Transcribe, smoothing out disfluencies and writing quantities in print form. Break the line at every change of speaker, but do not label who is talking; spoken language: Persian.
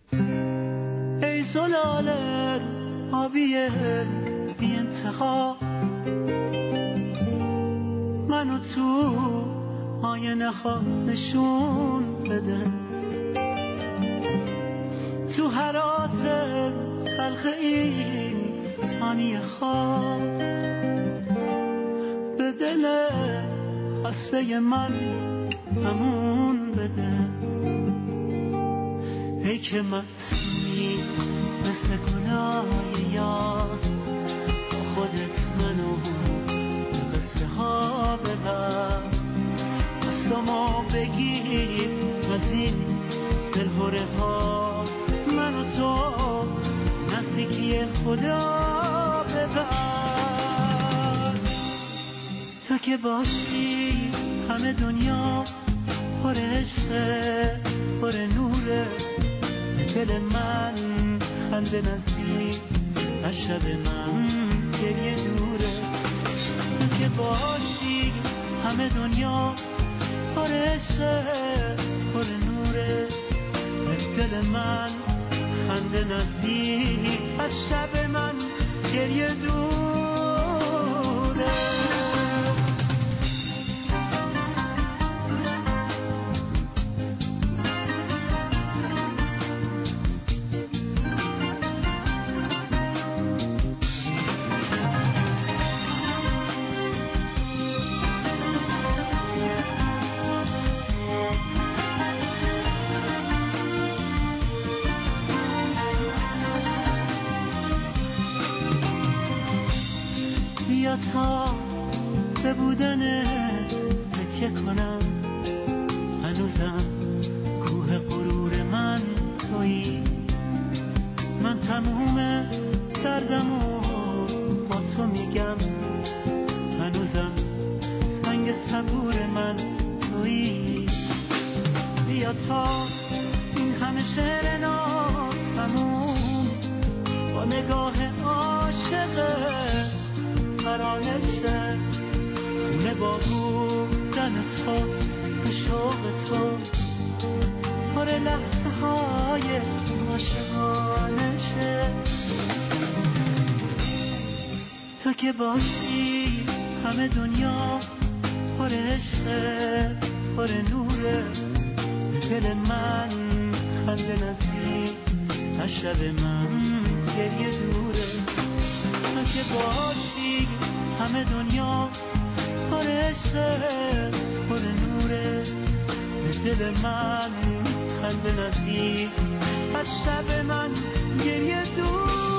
ای زلال آبی بی انتها، منو تو آینه ها نشون بده، تو حراس تلخ این ثانیه خواب، به دل خسته من امون بده. ای که معصومی مثل گناه یاد، با خودت منو به قصه ها ببر، قسمو بگیر از این دلهوره ها، من و تو نزدیکی خدا ببر. تو که باشی همه دنیا پر عشقه پر نوره، دل من خنده نزدیک از شب من گریه دوره. تو که باشی همه دنیا پر عشقه پر نوره، دل من خنده نزدیک از شب من گریه دوره. بیا تا به بودنت تکیه کنم، هنوزم کوه غرور من تویی، من تموم دردمو با تو میگم، هنوزم سنگ صبور من تویی. بیا تا این همه شعر ناتموم با نگاه عاشقه فرانشه، خونه با بودن تو به شوق تو پر لحظه های عاشقانشه. تو که باشی همه دنیا پر عشقه پر نوره، دل من خنده نزدیک از شب من گریه دوره. تو که باشی همه دنیا پر عشقه پر نوره، دل من خنده نزدیک از شب من گریه دوره.